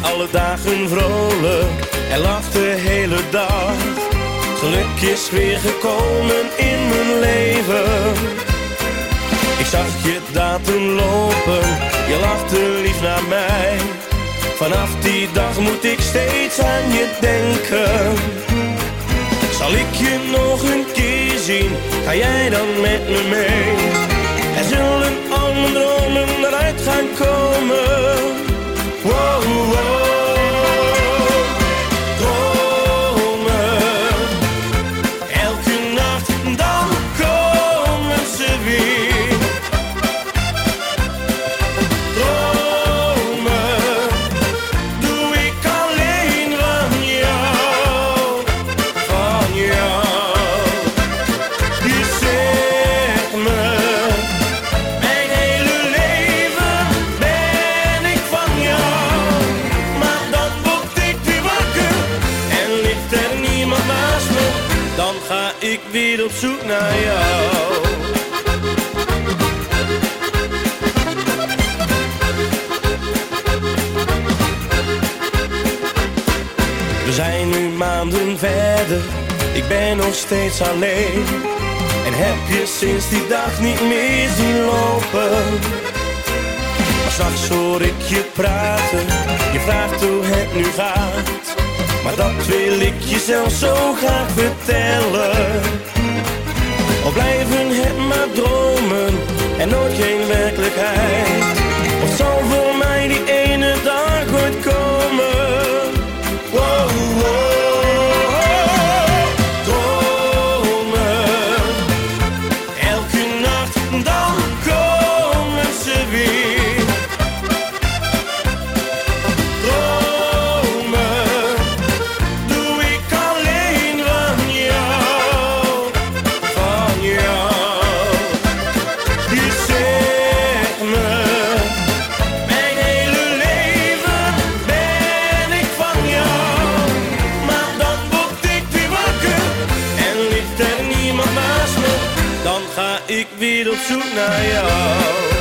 alle dagen vrolijk en lach de hele dag. Geluk is weer gekomen in mijn leven. Ik zag je daar toen lopen, je lachte lief naar mij. Vanaf die dag moet ik steeds aan je denken. Zal ik je nog een keer zien, ga jij dan met me mee? Er zullen al mijn dromen eruit gaan komen. Wow, wow. Ik weer op zoek naar jou. We zijn nu maanden verder, ik ben nog steeds alleen. En heb je sinds die dag niet meer zien lopen. Maar 's nachts hoor ik je praten, je vraagt hoe het nu gaat. Maar dat wil ik je zelf zo graag vertellen. Al blijven het maar dromen en nooit geen werkelijkheid. Of zal voor mij die ene dag ooit komen? Wow, wow, dromen. Elke nacht dan komen ze weer. Dan ga ik weer op zoek naar jou.